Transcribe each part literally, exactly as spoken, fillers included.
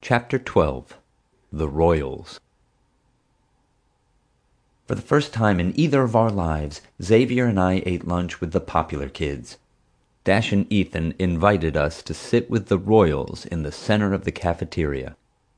Chapter twelve. The Royals. For the first time in either of our lives, Xavier and I ate lunch with the popular kids. Dash and Ethan invited us to sit with the Royals in the center of the cafeteria.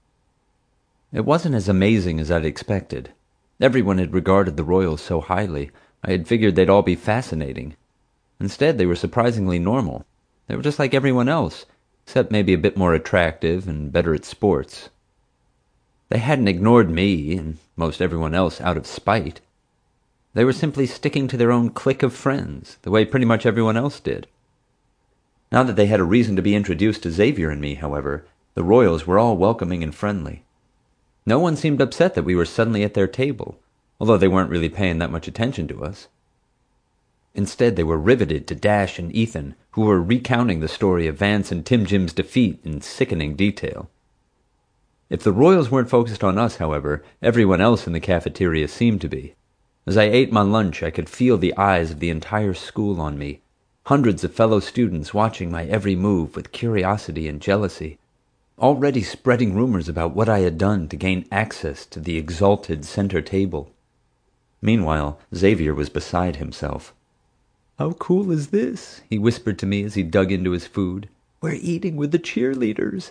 It wasn't as amazing as I'd expected. Everyone had regarded the Royals so highly, I had figured they'd all be fascinating. Instead, they were surprisingly normal. They were just like everyone else, except maybe a bit more attractive and better at sports. They hadn't ignored me and most everyone else out of spite. They were simply sticking to their own clique of friends, the way pretty much everyone else did. Now that they had a reason to be introduced to Xavier and me, however, the Royals were all welcoming and friendly. No one seemed upset that we were suddenly at their table, although they weren't really paying that much attention to us. Instead, they were riveted to Dash and Ethan, who were recounting the story of Vance and Tim Jim's defeat in sickening detail. If the Royals weren't focused on us, however, everyone else in the cafeteria seemed to be. As I ate my lunch, I could feel the eyes of the entire school on me, hundreds of fellow students watching my every move with curiosity and jealousy, already spreading rumors about what I had done to gain access to the exalted center table. Meanwhile, Xavier was beside himself. "How cool is this?" he whispered to me as he dug into his food. "We're eating with the cheerleaders."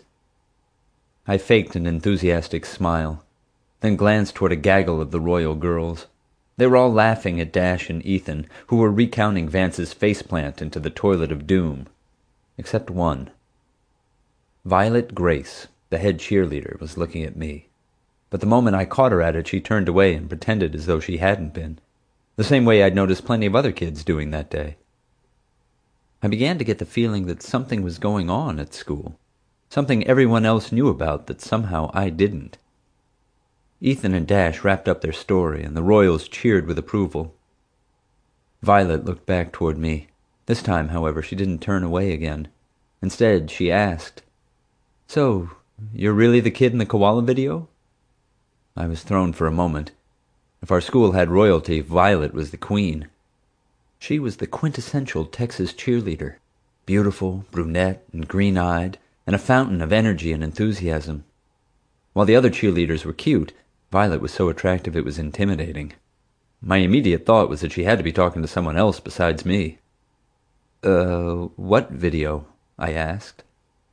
I faked an enthusiastic smile, then glanced toward a gaggle of the Royal girls. They were all laughing at Dash and Ethan, who were recounting Vance's faceplant into the toilet of doom. Except one. Violet Grace, the head cheerleader, was looking at me. But the moment I caught her at it, she turned away and pretended as though she hadn't been, the same way I'd noticed plenty of other kids doing that day. I began to get the feeling that something was going on at school, something everyone else knew about that somehow I didn't. Ethan and Dash wrapped up their story, and the Royals cheered with approval. Violet looked back toward me. This time, however, she didn't turn away again. Instead, she asked, "So, you're really the kid in the koala video?" I was thrown for a moment. If our school had royalty, Violet was the queen. She was the quintessential Texas cheerleader, beautiful, brunette, and green-eyed, and a fountain of energy and enthusiasm. While the other cheerleaders were cute, Violet was so attractive it was intimidating. My immediate thought was that she had to be talking to someone else besides me. Uh, what video?" I asked.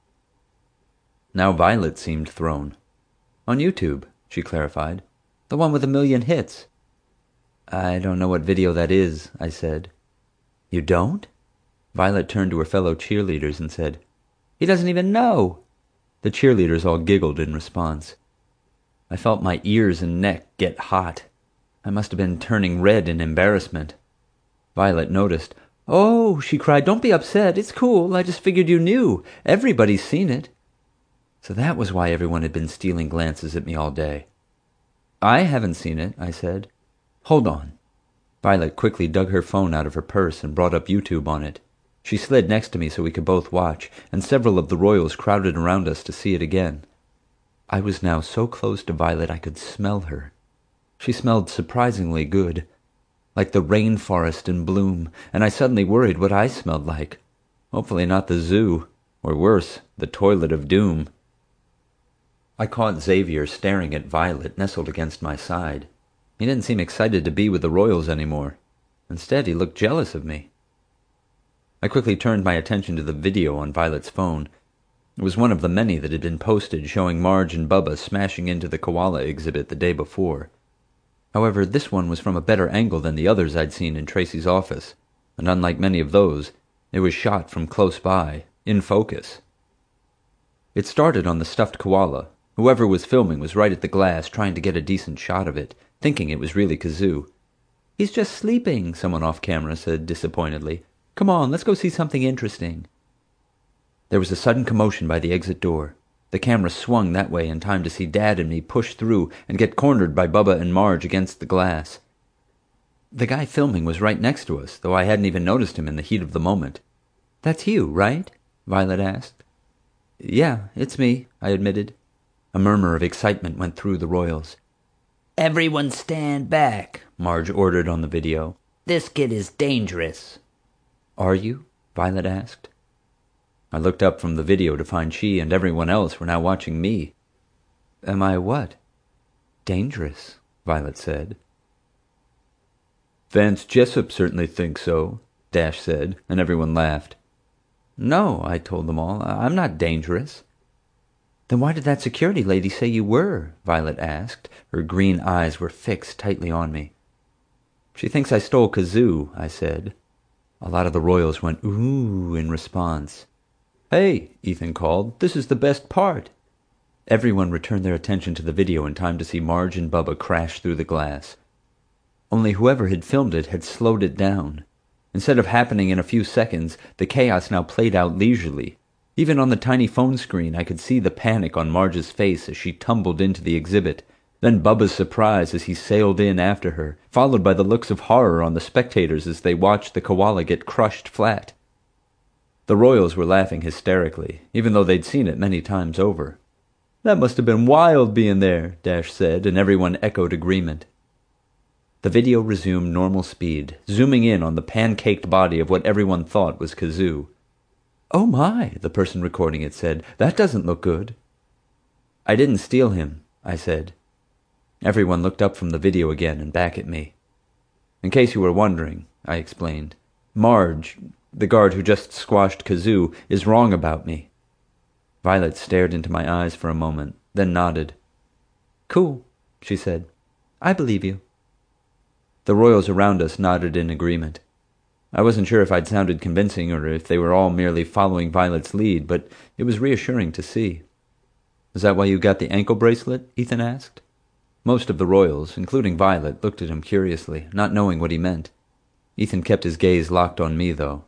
Now Violet seemed thrown. "On YouTube," she clarified. "The one with a million hits." "I don't know what video that is," I said. "You don't?" Violet turned to her fellow cheerleaders and said, "He doesn't even know." The cheerleaders all giggled in response. I felt my ears and neck get hot. I must have been turning red in embarrassment. Violet noticed. "Oh," she cried, "don't be upset. It's cool. I just figured you knew. Everybody's seen it." So that was why everyone had been stealing glances at me all day. "I haven't seen it," I said. "Hold on." Violet quickly dug her phone out of her purse and brought up YouTube on it. She slid next to me so we could both watch, and several of the Royals crowded around us to see it again. I was now so close to Violet I could smell her. She smelled surprisingly good, like the rainforest in bloom, and I suddenly worried what I smelled like. Hopefully not the zoo, or worse, the toilet of doom. I caught Xavier staring at Violet nestled against my side. He didn't seem excited to be with the Royals anymore. Instead, he looked jealous of me. I quickly turned my attention to the video on Violet's phone. It was one of the many that had been posted showing Marge and Bubba smashing into the koala exhibit the day before. However, this one was from a better angle than the others I'd seen in Tracy's office, and unlike many of those, it was shot from close by, in focus. It started on the stuffed koala. Whoever was filming was right at the glass trying to get a decent shot of it, thinking it was really Kazoo. "He's just sleeping," someone off camera said disappointedly. "Come on, let's go see something interesting." There was a sudden commotion by the exit door. The camera swung that way in time to see Dad and me push through and get cornered by Bubba and Marge against the glass. The guy filming was right next to us, though I hadn't even noticed him in the heat of the moment. "That's you, right?" Violet asked. "Yeah, it's me," I admitted. A murmur of excitement went through the Royals. "Everyone stand back," Marge ordered on the video. "This kid is dangerous." "Are you?" Violet asked. I looked up from the video to find she and everyone else were now watching me. Am I what? Dangerous, Violet said. Vance Jessup certainly thinks so, Dash said, and everyone laughed. No, I told them all. I'm not dangerous. Then why did that security lady say you were? Violet asked. Her green eyes were fixed tightly on me. She thinks I stole Kazoo, I said. A lot of the royals went ooh in response. Hey, Ethan called. This is the best part. Everyone returned their attention to the video in time to see Marge and Bubba crash through the glass. Only whoever had filmed it had slowed it down. Instead of happening in a few seconds, the chaos now played out leisurely. Even on the tiny phone screen, I could see the panic on Marge's face as she tumbled into the exhibit, then Bubba's surprise as he sailed in after her, followed by the looks of horror on the spectators as they watched the koala get crushed flat. The royals were laughing hysterically, even though they'd seen it many times over. That must have been wild being there, Dash said, and everyone echoed agreement. The video resumed normal speed, zooming in on the pancaked body of what everyone thought was Kazoo. Oh my, the person recording it said. That doesn't look good. I didn't steal him, I said. Everyone looked up from the video again and back at me. In case you were wondering, I explained, Marge, the guard who just squashed Kazoo, is wrong about me. Violet stared into my eyes for a moment, then nodded. Cool, she said. I believe you. The royals around us nodded in agreement. I wasn't sure if I'd sounded convincing or if they were all merely following Violet's lead, but it was reassuring to see. Is that why you got the ankle bracelet? Ethan asked. Most of the royals, including Violet, looked at him curiously, not knowing what he meant. Ethan kept his gaze locked on me, though.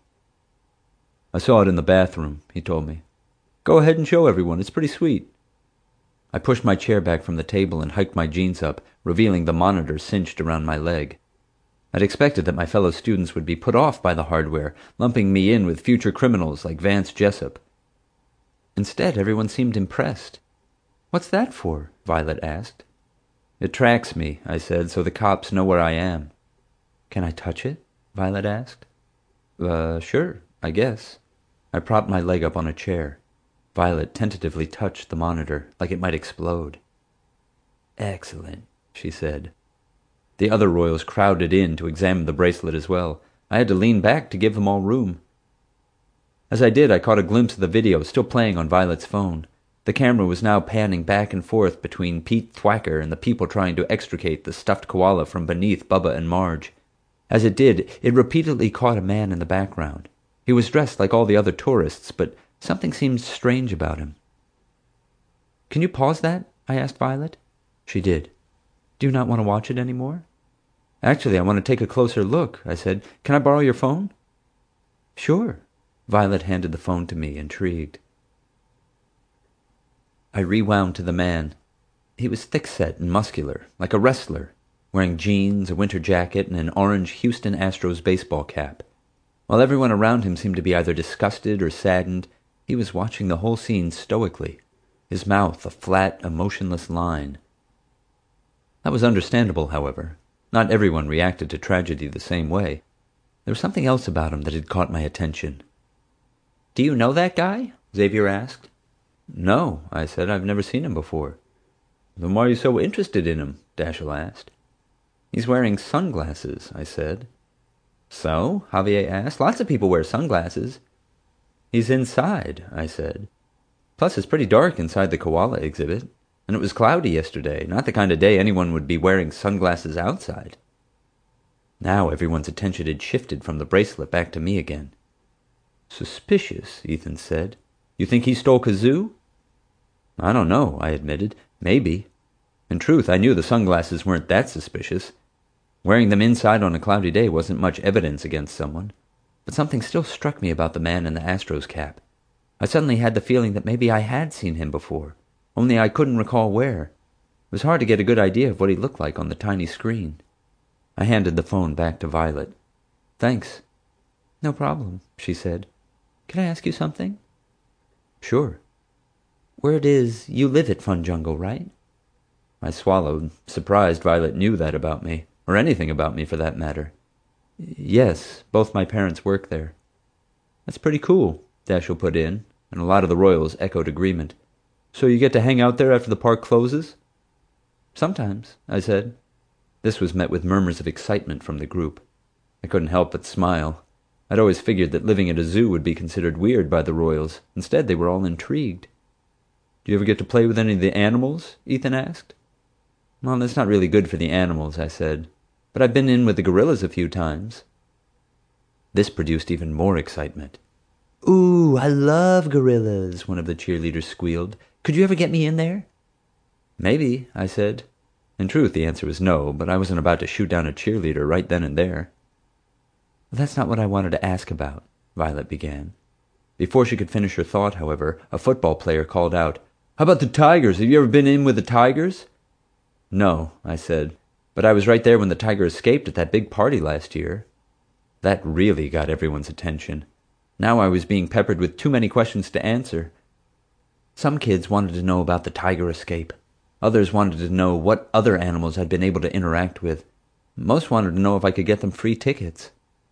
I saw it in the bathroom, he told me. Go ahead and show everyone. It's pretty sweet. I pushed my chair back from the table and hiked my jeans up, revealing the monitor cinched around my leg. I'd expected that my fellow students would be put off by the hardware, lumping me in with future criminals like Vance Jessup. Instead, everyone seemed impressed. What's that for? Violet asked. It tracks me, I said, so the cops know where I am. Can I touch it? Violet asked. Uh, sure, I guess. I propped my leg up on a chair. Violet tentatively touched the monitor, like it might explode. Excellent, she said. The other royals crowded in to examine the bracelet as well. I had to lean back to give them all room. As I did, I caught a glimpse of the video still playing on Violet's phone. The camera was now panning back and forth between Pete Thwacker and the people trying to extricate the stuffed koala from beneath Bubba and Marge. As it did, it repeatedly caught a man in the background. He was dressed like all the other tourists, but something seemed strange about him. Can you pause that? I asked Violet. She did. Do you not want to watch it anymore? Actually, I want to take a closer look, I said. Can I borrow your phone? Sure. Violet handed the phone to me, intrigued. I rewound to the man. He was thick-set and muscular, like a wrestler, wearing jeans, a winter jacket, and an orange Houston Astros baseball cap. While everyone around him seemed to be either disgusted or saddened, he was watching the whole scene stoically, his mouth a flat, emotionless line. That was understandable, however. Not everyone reacted to tragedy the same way. There was something else about him that had caught my attention. Do you know that guy? Xavier asked. No, I said. I've never seen him before. Then why are you so interested in him? Dashiell asked. He's wearing sunglasses, I said. So? Javier asked. Lots of people wear sunglasses. He's inside, I said. Plus, it's pretty dark inside the koala exhibit. And it was cloudy yesterday, not the kind of day anyone would be wearing sunglasses outside. Now everyone's attention had shifted from the bracelet back to me again. Suspicious, Ethan said. You think he stole Kazoo? I don't know, I admitted. Maybe. In truth, I knew the sunglasses weren't that suspicious. Wearing them inside on a cloudy day wasn't much evidence against someone. But something still struck me about the man in the Astros cap. I suddenly had the feeling that maybe I had seen him before. Only I couldn't recall where. It was hard to get a good idea of what he looked like on the tiny screen. I handed the phone back to Violet. Thanks. No problem, she said. Can I ask you something? Sure. Word is you live at Fun Jungle, right? I swallowed, surprised Violet knew that about me, or anything about me for that matter. Yes, both my parents work there. That's pretty cool, Dashiell put in, and a lot of the royals echoed agreement. So you get to hang out there after the park closes? Sometimes, I said. This was met with murmurs of excitement from the group. I couldn't help but smile. I'd always figured that living at a zoo would be considered weird by the Royals. Instead, they were all intrigued. Do you ever get to play with any of the animals? Ethan asked. Well, that's not really good for the animals, I said. But I've been in with the gorillas a few times. This produced even more excitement. Ooh, I love gorillas, one of the cheerleaders squealed. Could you ever get me in there? Maybe, I said. In truth, the answer was no, but I wasn't about to shoot down a cheerleader right then and there. That's not what I wanted to ask about, Violet began. Before she could finish her thought, however, a football player called out, How about the Tigers? Have you ever been in with the Tigers? No, I said, but I was right there when the tiger escaped at that big party last year. That really got everyone's attention. Now I was being peppered with too many questions to answer. Some kids wanted to know about the tiger escape. Others wanted to know what other animals I'd been able to interact with. Most wanted to know if I could get them free tickets.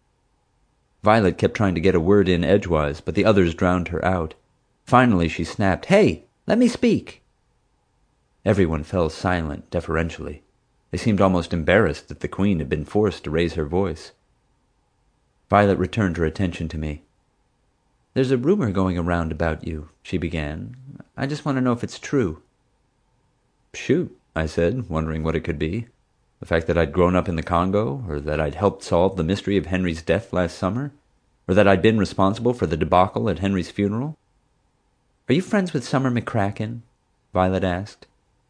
Violet kept trying to get a word in edgewise, but the others drowned her out. Finally she snapped, Hey, let me speak. Everyone fell silent deferentially. They seemed almost embarrassed that the Queen had been forced to raise her voice. Violet returned her attention to me. There's a rumor going around about you, she began. I just want to know if it's true. Shoot, I said, wondering what it could be. The fact that I'd grown up in the Congo, or that I'd helped solve the mystery of Henry's death last summer, or that I'd been responsible for the debacle at Henry's funeral. Are you friends with Summer McCracken? Violet asked.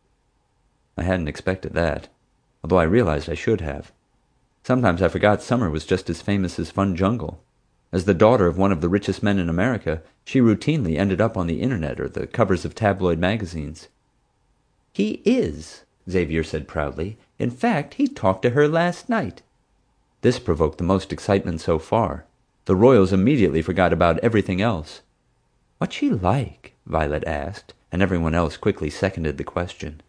I hadn't expected that, although I realized I should have. Sometimes I forgot Summer was just as famous as Fun Jungle. As the daughter of one of the richest men in America, she routinely ended up on the internet or the covers of tabloid magazines. He is, Xavier said proudly. In fact, he talked to her last night. This provoked the most excitement so far. The Royals immediately forgot about everything else. What's she like? Violet asked, and everyone else quickly seconded the question.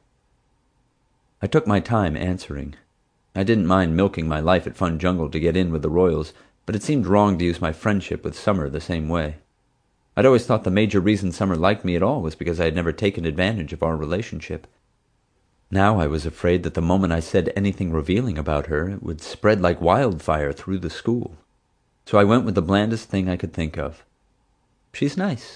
I took my time answering. I didn't mind milking my life at Fun Jungle to get in with the Royals, but it seemed wrong to use my friendship with Summer the same way. I'd always thought the major reason Summer liked me at all was because I had never taken advantage of our relationship. Now I was afraid that the moment I said anything revealing about her, it would spread like wildfire through the school. So I went with the blandest thing I could think of. She's nice.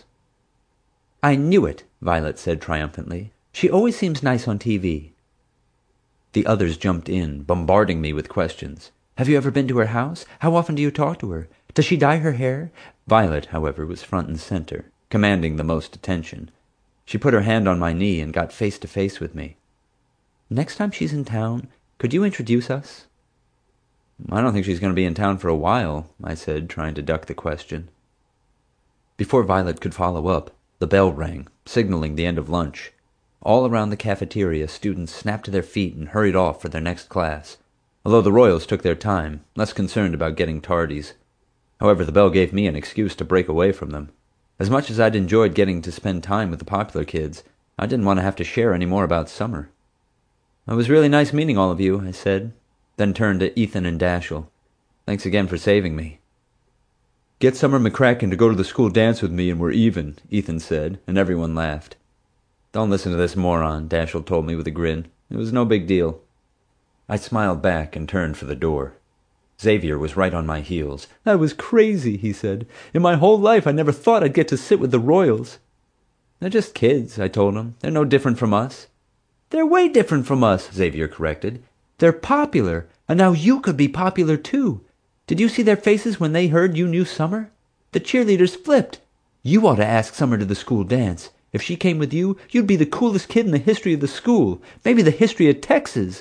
I knew it, Violet said triumphantly. She always seems nice on T V. The others jumped in, bombarding me with questions. Have you ever been to her house? How often do you talk to her? Does she dye her hair? Violet, however, was front and center, commanding the most attention. She put her hand on my knee and got face to face with me. Next time she's in town, could you introduce us? I don't think she's going to be in town for a while, I said, trying to duck the question. Before Violet could follow up, the bell rang, signaling the end of lunch. All around the cafeteria, students snapped to their feet and hurried off for their next class, although the Royals took their time, less concerned about getting tardies. However, the bell gave me an excuse to break away from them. As much as I'd enjoyed getting to spend time with the popular kids, I didn't want to have to share any more about Summer. It was really nice meeting all of you, I said, then turned to Ethan and Dashiell. Thanks again for saving me. Get Summer McCracken to go to the school dance with me and we're even, Ethan said, and everyone laughed. Don't listen to this moron, Dashiell told me with a grin. It was no big deal. I smiled back and turned for the door. Xavier was right on my heels. That was crazy, he said. In my whole life I never thought I'd get to sit with the Royals. They're just kids, I told him. They're no different from us. They're way different from us, Xavier corrected. They're popular, and now you could be popular too. Did you see their faces when they heard you knew Summer? The cheerleaders flipped. You ought to ask Summer to the school dance. If she came with you, you'd be the coolest kid in the history of the school, maybe the history of Texas.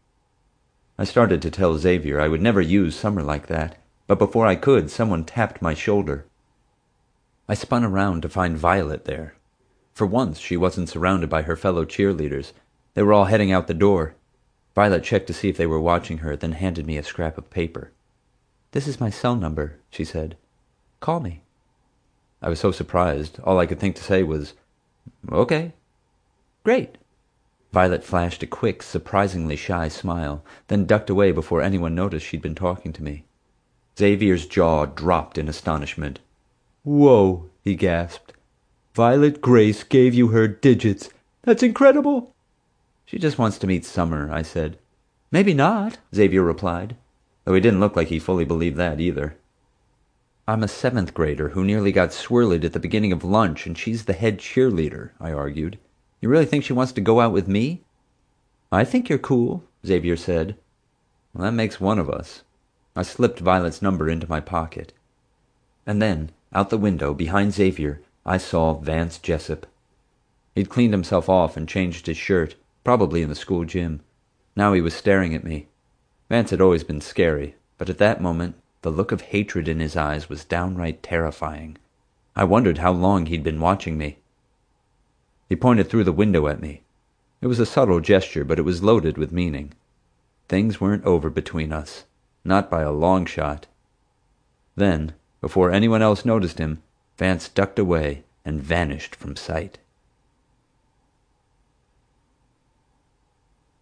I started to tell Xavier I would never use Summer like that, but before I could, someone tapped my shoulder. I spun around to find Violet there. For once, she wasn't surrounded by her fellow cheerleaders. They were all heading out the door. Violet checked to see if they were watching her, then handed me a scrap of paper. This is my cell number, she said. Call me. I was so surprised, all I could think to say was, okay. Great. Violet flashed a quick, surprisingly shy smile, then ducked away before anyone noticed she'd been talking to me. Xavier's jaw dropped in astonishment. Whoa, he gasped. Violet Grace gave you her digits. That's incredible. She just wants to meet Summer, I said. Maybe not, Xavier replied, though he didn't look like he fully believed that either. I'm a seventh grader who nearly got swirled at the beginning of lunch, and she's the head cheerleader, I argued. You really think she wants to go out with me? I think you're cool, Xavier said. Well, that makes one of us. I slipped Violet's number into my pocket. And then, out the window, behind Xavier, I saw Vance Jessup. He'd cleaned himself off and changed his shirt, probably in the school gym. Now he was staring at me. Vance had always been scary, but at that moment, the look of hatred in his eyes was downright terrifying. I wondered how long he'd been watching me. He pointed through the window at me. It was a subtle gesture, but it was loaded with meaning. Things weren't over between us, not by a long shot. Then, before anyone else noticed him, Vance ducked away and vanished from sight.